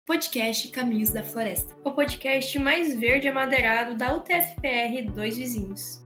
Podcast Caminhos da Floresta, o podcast mais verde amadeirado da UTFPR Dois Vizinhos.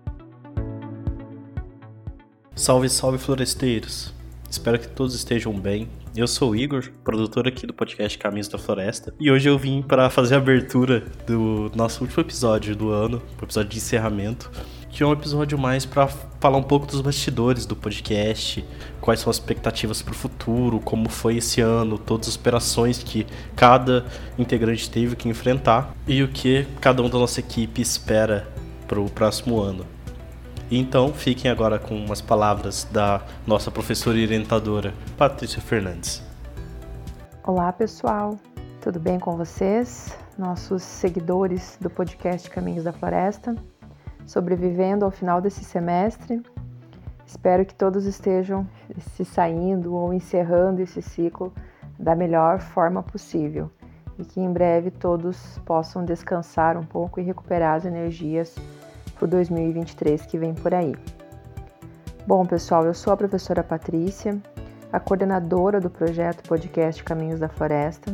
Salve, salve floresteiros! Espero que todos estejam bem. Eu sou o Igor, produtor aqui do podcast Caminhos da Floresta, e hoje eu vim para fazer a abertura do nosso último episódio do ano, o episódio de encerramento, que é um episódio mais para falar um pouco dos bastidores do podcast, quais são as expectativas para o futuro, como foi esse ano, todas as operações que cada integrante teve que enfrentar e o que cada um da nossa equipe espera para o próximo ano. Então, fiquem agora com umas palavras da nossa professora e orientadora, Patrícia Fernandes. Olá, pessoal. Tudo bem com vocês? Nossos seguidores do podcast Caminhos da Floresta, sobrevivendo ao final desse semestre. Espero que todos estejam se saindo ou encerrando esse ciclo da melhor forma possível e que em breve todos possam descansar um pouco e recuperar as energias para o 2023 que vem por aí. Bom, pessoal, eu sou a professora Patrícia, a coordenadora do projeto podcast Caminhos da Floresta,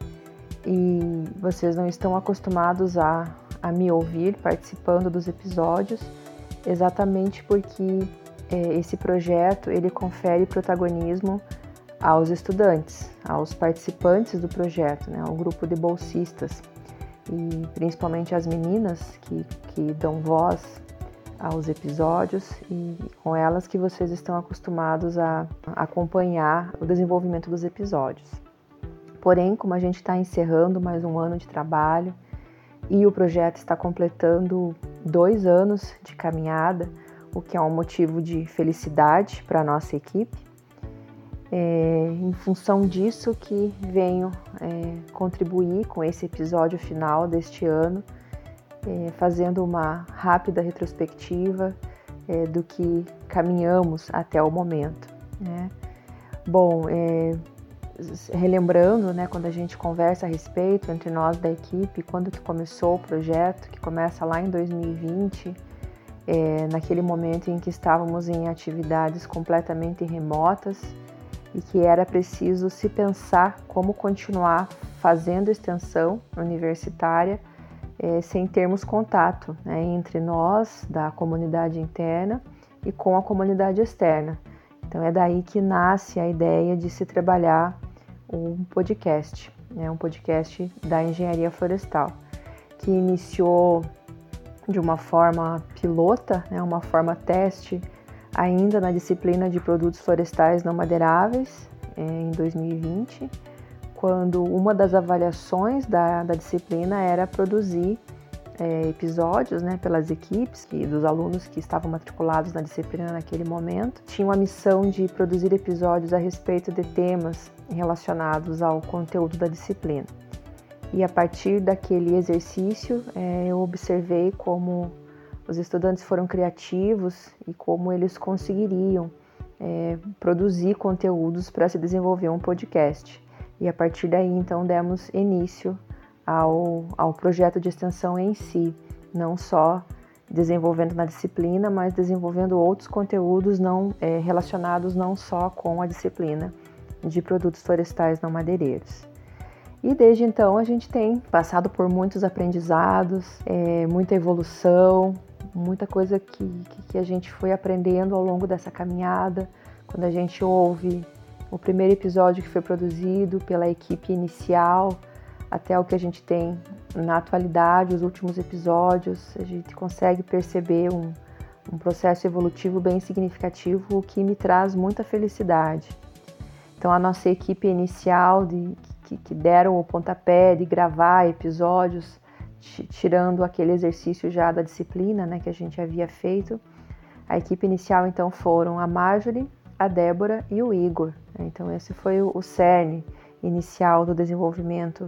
e vocês não estão acostumados a me ouvir participando dos episódios, exatamente porque esse projeto ele confere protagonismo aos estudantes, aos participantes do projeto, né, ao grupo de bolsistas, e principalmente as meninas que dão voz aos episódios, e com elas que vocês estão acostumados a acompanhar o desenvolvimento dos episódios. Porém, como a gente está encerrando mais um ano de trabalho e o projeto está completando 2 anos de caminhada, o que é um motivo de felicidade para a nossa equipe, em função disso que venho contribuir com esse episódio final deste ano, fazendo uma rápida retrospectiva do que caminhamos até o momento, né? Bom, relembrando, né, quando a gente conversa a respeito entre nós da equipe, quando que começou o projeto, que começa lá em 2020, naquele momento em que estávamos em atividades completamente remotas, e que era preciso se pensar como continuar fazendo extensão universitária sem termos contato, né, entre nós, da comunidade interna, e com a comunidade externa. Então é daí que nasce a ideia de se trabalhar um podcast, né, um podcast da engenharia florestal, que iniciou de uma forma pilota, né, uma forma teste, ainda na disciplina de produtos florestais não madeiráveis, em 2020, quando uma das avaliações da disciplina era produzir episódios, né, pelas equipes dos alunos que estavam matriculados na disciplina naquele momento. Tinham a missão de produzir episódios a respeito de temas relacionados ao conteúdo da disciplina. E a partir daquele exercício, eu observei como os estudantes foram criativos e como eles conseguiriam produzir conteúdos para se desenvolver um podcast. E a partir daí, então, demos início ao projeto de extensão em si, não só desenvolvendo na disciplina, mas desenvolvendo outros conteúdos relacionados não só com a disciplina de produtos florestais não madeireiros. E desde então a gente tem passado por muitos aprendizados, muita evolução, muita coisa que a gente foi aprendendo ao longo dessa caminhada. Quando a gente ouve o primeiro episódio que foi produzido pela equipe inicial, até o que a gente tem na atualidade, os últimos episódios, a gente consegue perceber um processo evolutivo bem significativo, o que me traz muita felicidade. Então a nossa equipe inicial que deram o pontapé de gravar episódios, tirando aquele exercício já da disciplina, né, que a gente havia feito. A equipe inicial, então, foram a Marjorie, a Débora e o Igor. Então, esse foi o cerne inicial do desenvolvimento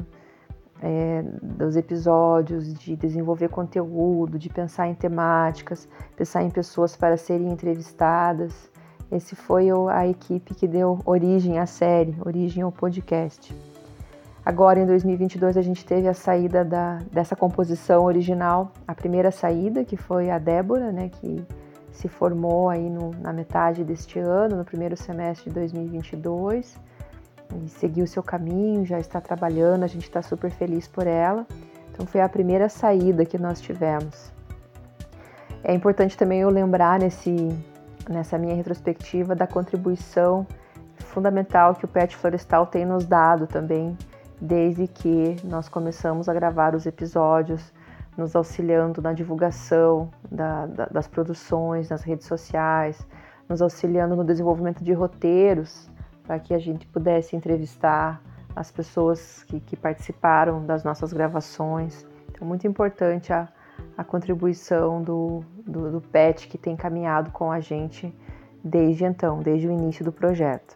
dos episódios, de desenvolver conteúdo, de pensar em temáticas, pensar em pessoas para serem entrevistadas. Esse foi a equipe que deu origem à série, origem ao podcast. Agora, em 2022, a gente teve a saída dessa composição original, a primeira saída, que foi a Débora, né, que se formou aí na metade deste ano, no primeiro semestre de 2022. e seguiu o seu caminho, já está trabalhando, a gente está super feliz por ela. Então foi a primeira saída que nós tivemos. É importante também eu lembrar nessa minha retrospectiva da contribuição fundamental que o PET Florestal tem nos dado também, desde que nós começamos a gravar os episódios, nos auxiliando na divulgação das produções nas redes sociais, nos auxiliando no desenvolvimento de roteiros para que a gente pudesse entrevistar as pessoas que participaram das nossas gravações. Então, muito importante a contribuição do PET, que tem caminhado com a gente desde então, desde o início do projeto.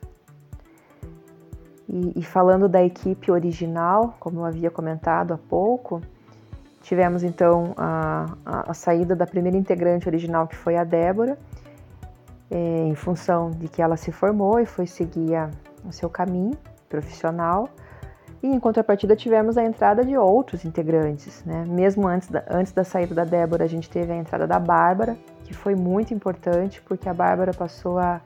E falando da equipe original, como eu havia comentado há pouco, tivemos então a saída da primeira integrante original, que foi a Débora, em função de que ela se formou e foi seguir o seu caminho profissional. E em contrapartida tivemos a entrada de outros integrantes, né? Mesmo antes da saída da Débora, a gente teve a entrada da Bárbara, que foi muito importante, porque a Bárbara passou a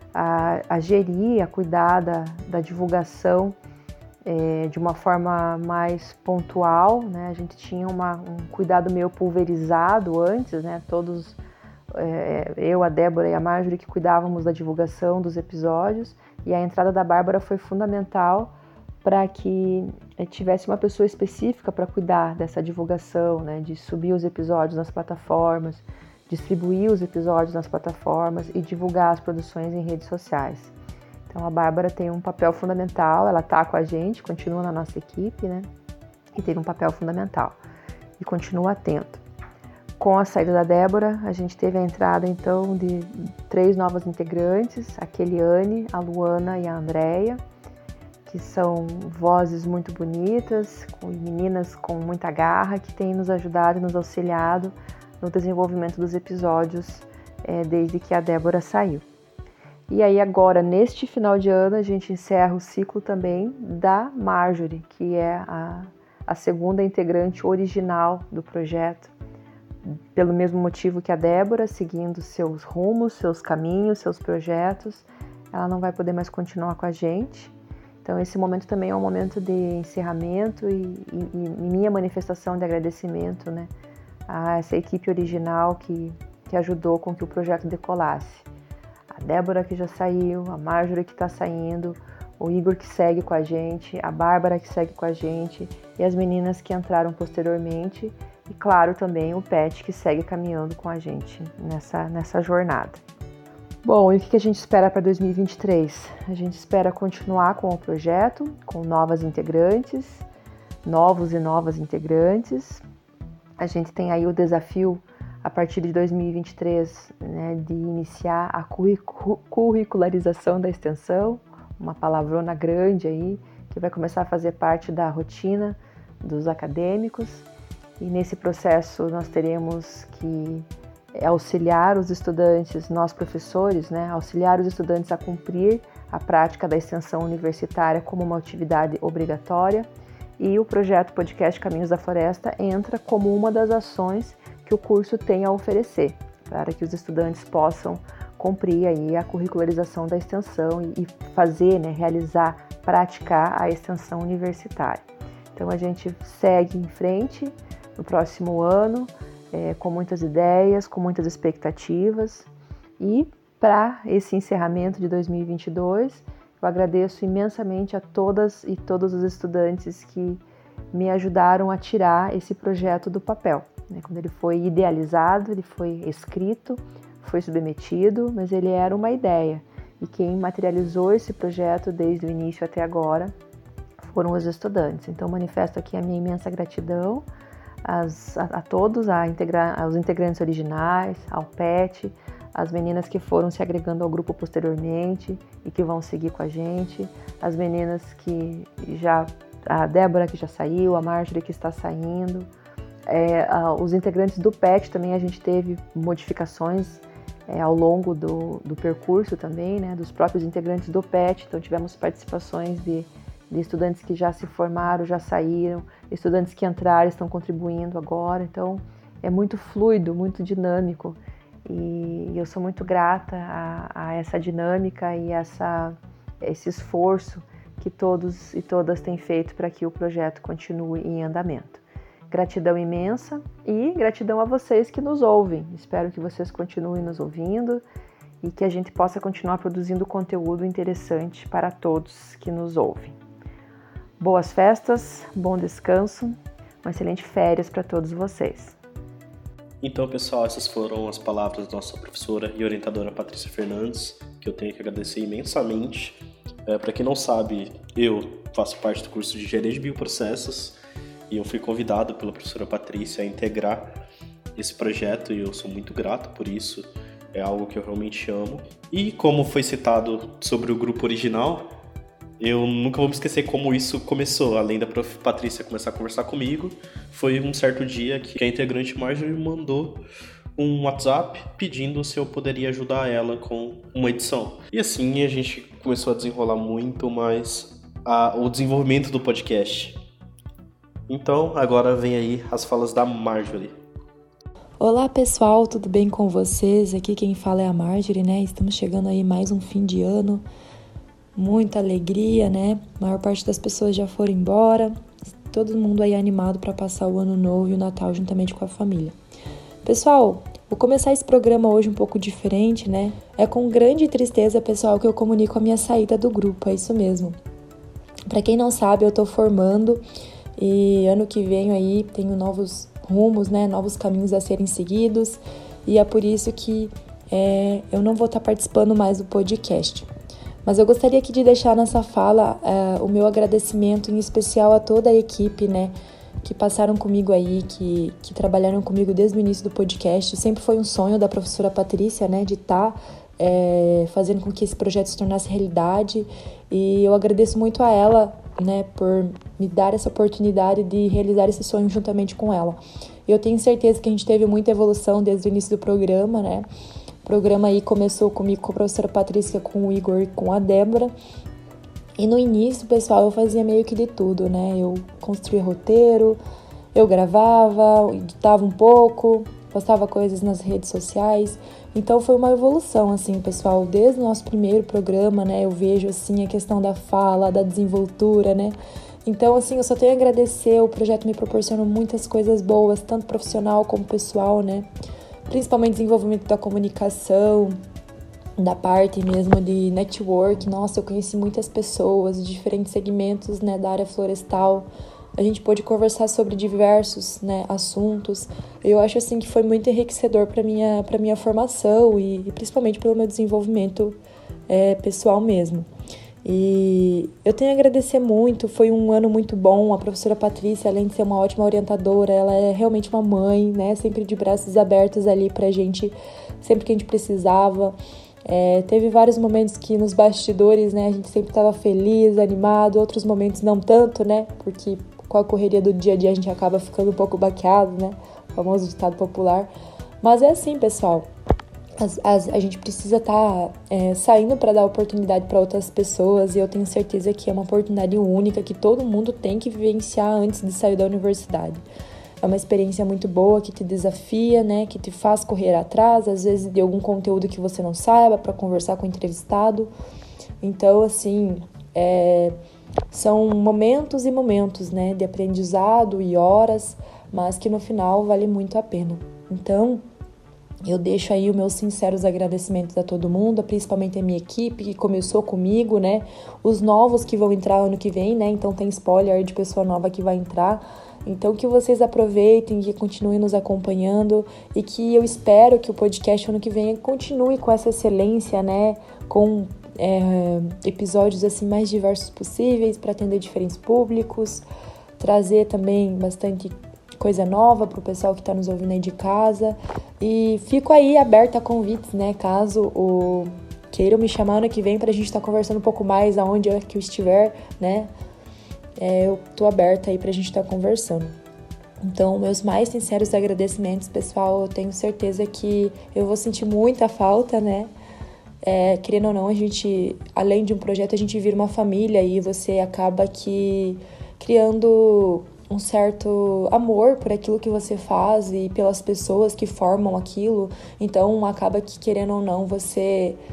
gerir, a cuidar da divulgação de uma forma mais pontual, né? A gente tinha um cuidado meio pulverizado antes, né? Todos, eu, a Débora e a Marjorie, que cuidávamos da divulgação dos episódios, e a entrada da Bárbara foi fundamental para que tivesse uma pessoa específica para cuidar dessa divulgação, né? De subir os episódios nas plataformas, distribuir os episódios nas plataformas e divulgar as produções em redes sociais. Então a Bárbara tem um papel fundamental, ela está com a gente, continua na nossa equipe, né? E teve um papel fundamental e continua atento. Com a saída da Débora, a gente teve a entrada então de 3 novas integrantes, a Keliane, a Luana e a Andréia, que são vozes muito bonitas, meninas com muita garra, que têm nos ajudado e nos auxiliado no desenvolvimento dos episódios desde que a Débora saiu. E aí agora, neste final de ano, a gente encerra o ciclo também da Marjorie, que é a segunda integrante original do projeto, pelo mesmo motivo que a Débora, seguindo seus rumos, seus caminhos, seus projetos. Ela não vai poder mais continuar com a gente. Então esse momento também é um momento de encerramento e minha manifestação de agradecimento, né, a essa equipe original que ajudou com que o projeto decolasse. A Débora, que já saiu, a Marjorie, que está saindo, o Igor, que segue com a gente, a Bárbara, que segue com a gente, e as meninas que entraram posteriormente, e claro também o PET, que segue caminhando com a gente nessa jornada. Bom, e o que a gente espera para 2023? A gente espera continuar com o projeto, com novos e novas integrantes. A gente tem aí o desafio, a partir de 2023, né, de iniciar a curricularização da extensão, uma palavrona grande aí, que vai começar a fazer parte da rotina dos acadêmicos. E nesse processo nós teremos que auxiliar os estudantes, nós professores, né, auxiliar os estudantes a cumprir a prática da extensão universitária como uma atividade obrigatória, e o projeto Podcast Caminhos da Floresta entra como uma das ações que o curso tem a oferecer, para que os estudantes possam cumprir aí a curricularização da extensão e fazer, né, realizar, praticar a extensão universitária. Então a gente segue em frente no próximo ano, com muitas ideias, com muitas expectativas, e para esse encerramento de 2022, eu agradeço imensamente a todas e todos os estudantes que me ajudaram a tirar esse projeto do papel. Quando ele foi idealizado, ele foi escrito, foi submetido, mas ele era uma ideia, e quem materializou esse projeto desde o início até agora foram os estudantes. Então manifesto aqui a minha imensa gratidão a todos, aos integrantes originais, ao PET, as meninas que foram se agregando ao grupo posteriormente e que vão seguir com a gente, as meninas a Débora, que já saiu, a Marjorie, que está saindo, os integrantes do PET também. A gente teve modificações ao longo do percurso também, né, dos próprios integrantes do PET. Então tivemos participações de estudantes que já se formaram, já saíram, estudantes que entraram, estão contribuindo agora. Então é muito fluido, muito dinâmico, e eu sou muito grata a essa dinâmica e esse esforço que todos e todas têm feito para que o projeto continue em andamento. Gratidão imensa e gratidão a vocês que nos ouvem. Espero que vocês continuem nos ouvindo e que a gente possa continuar produzindo conteúdo interessante para todos que nos ouvem. Boas festas, bom descanso, uma excelente férias para todos vocês. Então, pessoal, essas foram as palavras da nossa professora e orientadora Patrícia Fernandes, que eu tenho que agradecer imensamente. Para quem não sabe, eu faço parte do curso de Engenharia de Bioprocessos e eu fui convidado pela professora Patrícia a integrar esse projeto e eu sou muito grato por isso, é algo que eu realmente amo. E como foi citado sobre o grupo original, eu nunca vou me esquecer como isso começou. Além da prof. Patrícia começar a conversar comigo, foi um certo dia que a integrante Marjorie me mandou um WhatsApp pedindo se eu poderia ajudar ela com uma edição. E assim a gente começou a desenrolar muito mais o desenvolvimento do podcast. Então, agora vem aí as falas da Marjorie. Olá pessoal, tudo bem com vocês? Aqui quem fala é a Marjorie, né? Estamos chegando aí mais um fim de ano, muita alegria, né? A maior parte das pessoas já foram embora, todo mundo aí animado para passar o ano novo e o Natal juntamente com a família. Pessoal, vou começar esse programa hoje um pouco diferente, né? É com grande tristeza, pessoal, que eu comunico a minha saída do grupo, é isso mesmo. Para quem não sabe, eu tô formando e ano que vem aí tenho novos rumos, né? Novos caminhos a serem seguidos e é por isso que eu não vou estar participando mais do podcast. Mas eu gostaria aqui de deixar nessa fala o meu agradecimento em especial a toda a equipe, né? Que passaram comigo aí, que trabalharam comigo desde o início do podcast. Sempre foi um sonho da professora Patrícia, né, de estar fazendo com que esse projeto se tornasse realidade. E eu agradeço muito a ela, né, por me dar essa oportunidade de realizar esse sonho juntamente com ela. E eu tenho certeza que a gente teve muita evolução desde o início do programa, né? O programa aí começou comigo, com a professora Patrícia, com o Igor e com a Débora. E no início, pessoal, eu fazia meio que de tudo, né? Eu construía roteiro, eu gravava, editava um pouco, postava coisas nas redes sociais. Então foi uma evolução, assim, pessoal, desde o nosso primeiro programa, né? Eu vejo, assim, a questão da fala, da desenvoltura, né? Então, assim, eu só tenho a agradecer, o projeto me proporcionou muitas coisas boas, tanto profissional como pessoal, né? Principalmente desenvolvimento da comunicação, da parte mesmo de network. Nossa, eu conheci muitas pessoas de diferentes segmentos, né, da área florestal. A gente pôde conversar sobre diversos, né, assuntos. Eu acho assim que foi muito enriquecedor para minha formação e principalmente pelo meu desenvolvimento pessoal mesmo. E eu tenho a agradecer muito, foi um ano muito bom. A professora Patrícia, além de ser uma ótima orientadora, ela é realmente uma mãe, né, sempre de braços abertos ali pra gente, sempre que a gente precisava. Teve vários momentos que nos bastidores, né, a gente sempre estava feliz, animado, outros momentos não tanto, né, porque com a correria do dia a dia a gente acaba ficando um pouco baqueado, né, o famoso ditado popular. Mas é assim, pessoal, a gente precisa estar saindo para dar oportunidade para outras pessoas e eu tenho certeza que é uma oportunidade única que todo mundo tem que vivenciar antes de sair da universidade. É uma experiência muito boa, que te desafia, né? Que te faz correr atrás, às vezes de algum conteúdo que você não saiba, para conversar com o entrevistado. Então, assim, são momentos e momentos, né? De aprendizado e horas, mas que no final vale muito a pena. Então, eu deixo aí os meus sinceros agradecimentos a todo mundo, principalmente a minha equipe que começou comigo, né? Os novos que vão entrar ano que vem, né? Então tem spoiler de pessoa nova que vai entrar. Então que vocês aproveitem, que continuem nos acompanhando e que eu espero que o podcast ano que vem continue com essa excelência, né? Com episódios assim mais diversos possíveis para atender diferentes públicos, trazer também bastante coisa nova para o pessoal que está nos ouvindo aí de casa. E fico aí aberta a convites, né? Caso queiram me chamar ano que vem para a gente estar conversando um pouco mais aonde é que eu estiver, né? Eu tô aberta aí pra gente estar conversando. Então, meus mais sinceros agradecimentos, pessoal. Eu tenho certeza que eu vou sentir muita falta, né? Querendo ou não, a gente, além de um projeto, a gente vira uma família e você acaba que criando um certo amor por aquilo que você faz e pelas pessoas que formam aquilo. Então, acaba que, querendo ou não, você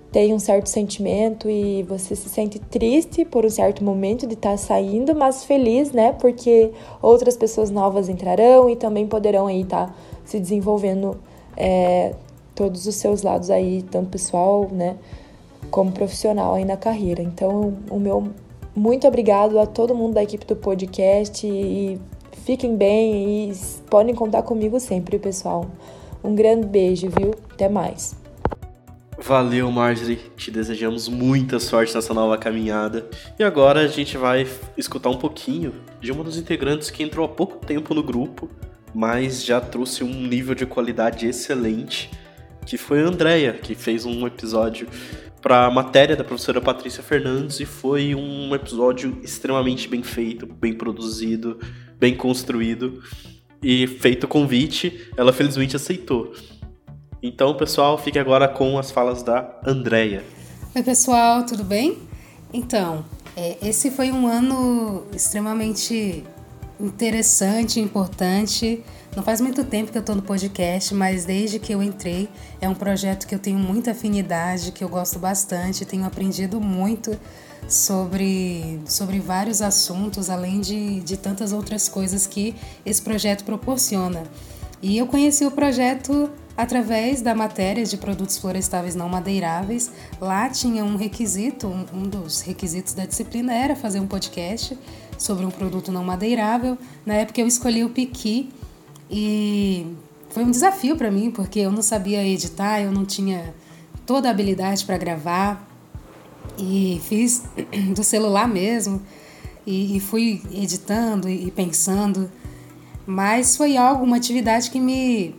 tem um certo sentimento e você se sente triste por um certo momento de estar saindo, mas feliz, né? Porque outras pessoas novas entrarão e também poderão aí estar se desenvolvendo todos os seus lados aí, tanto pessoal, né, como profissional aí na carreira. Então, o meu muito obrigado a todo mundo da equipe do podcast e fiquem bem e podem contar comigo sempre, pessoal. Um grande beijo, viu? Até mais. Valeu, Marjorie. Te desejamos muita sorte nessa nova caminhada. E agora a gente vai escutar um pouquinho de uma dos integrantes que entrou há pouco tempo no grupo, mas já trouxe um nível de qualidade excelente, que foi a Andrea, que fez um episódio para a matéria da professora Patrícia Fernandes e foi um episódio extremamente bem feito, bem produzido, bem construído e feito o convite, ela felizmente aceitou. Então, pessoal, fique agora com as falas da Andrea. Oi, pessoal, tudo bem? Então, esse foi um ano extremamente interessante, importante. Não faz muito tempo que eu estou no podcast, mas desde que eu entrei, é um projeto que eu tenho muita afinidade, que eu gosto bastante, tenho aprendido muito sobre vários assuntos, além de tantas outras coisas que esse projeto proporciona. E eu conheci o projeto através da matéria de produtos florestáveis não madeiráveis. Lá tinha um requisito, um dos requisitos da disciplina era fazer um podcast sobre um produto não madeirável. Na época eu escolhi o piqui e foi um desafio para mim, porque eu não sabia editar, eu não tinha toda a habilidade para gravar e fiz do celular mesmo e fui editando e pensando, mas foi uma atividade que me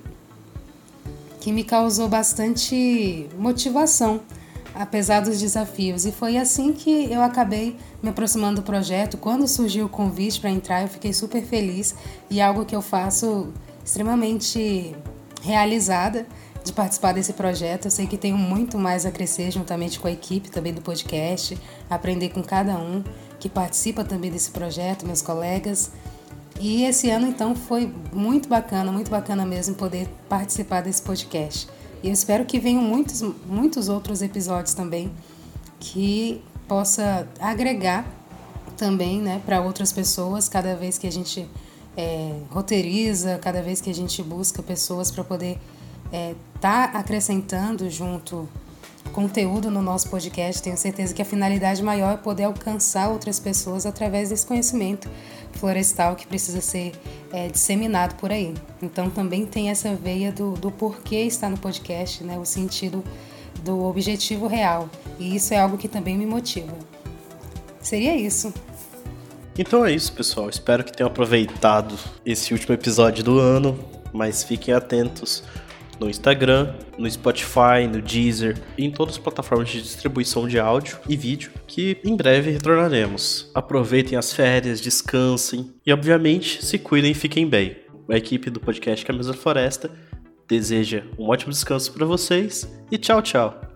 causou bastante motivação, apesar dos desafios. E foi assim que eu acabei me aproximando do projeto. Quando surgiu o convite para entrar, eu fiquei super feliz e algo que eu faço extremamente realizada de participar desse projeto. Eu sei que tenho muito mais a crescer juntamente com a equipe também do podcast, aprender com cada um que participa também desse projeto, meus colegas. E esse ano, então, foi muito bacana mesmo poder participar desse podcast. E eu espero que venham muitos outros episódios também que possa agregar também, né, para outras pessoas, cada vez que a gente roteiriza, cada vez que a gente busca pessoas para poder tá acrescentando junto conteúdo no nosso podcast. Tenho certeza que a finalidade maior é poder alcançar outras pessoas através desse conhecimento florestal que precisa ser disseminado por aí. Então também tem essa veia do porquê estar no podcast, né? O sentido do objetivo real. E isso é algo que também me motiva. Seria isso. Então é isso, pessoal. Espero que tenham aproveitado esse último episódio do ano, mas fiquem atentos no Instagram, no Spotify, no Deezer e em todas as plataformas de distribuição de áudio e vídeo que em breve retornaremos. Aproveitem as férias, descansem e obviamente se cuidem e fiquem bem. A equipe do podcast Caminhos da Floresta deseja um ótimo descanso para vocês e tchau, tchau!